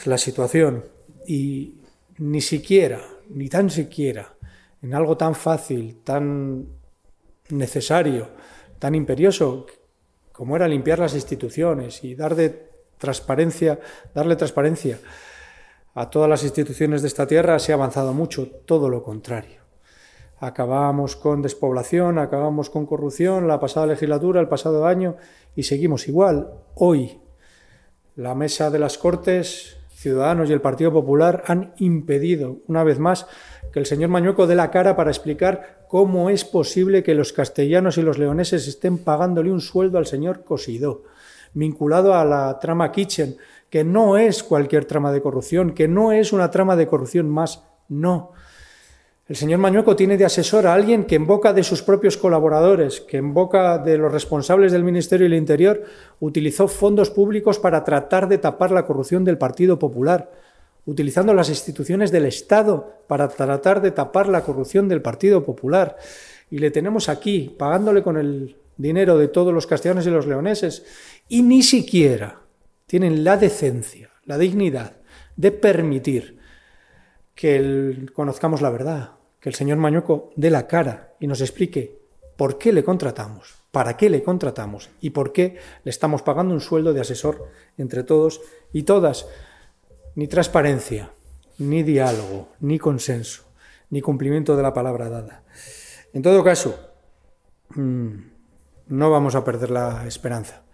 la situación y ni siquiera, ni tan siquiera, en algo tan fácil, tan necesario, tan imperioso como era limpiar las instituciones y darle transparencia a todas las instituciones de esta tierra, se ha avanzado mucho, todo lo contrario. Acabamos con despoblación, acabamos con corrupción la pasada legislatura, el pasado año, y seguimos igual. Hoy, la mesa de las Cortes, Ciudadanos y el Partido Popular han impedido, una vez más, que el señor Mañueco dé la cara para explicar cómo es posible que los castellanos y los leoneses estén pagándole un sueldo al señor Cosidó, vinculado a la trama Kitchen, que no es cualquier trama de corrupción, que no es una trama de corrupción más, no. El señor Mañueco tiene de asesor a alguien que en boca de sus propios colaboradores, que en boca de los responsables del Ministerio del Interior, utilizó fondos públicos para tratar de tapar la corrupción del Partido Popular, utilizando las instituciones del Estado para tratar de tapar la corrupción del Partido Popular. Y le tenemos aquí, pagándole con el dinero de todos los castellanos y los leoneses, y ni siquiera tienen la decencia, la dignidad de permitir que conozcamos la verdad, que el señor Mañueco dé la cara y nos explique por qué le contratamos, para qué le contratamos y por qué le estamos pagando un sueldo de asesor entre todos y todas. Ni transparencia, ni diálogo, ni consenso, ni cumplimiento de la palabra dada. En todo caso, no vamos a perder la esperanza.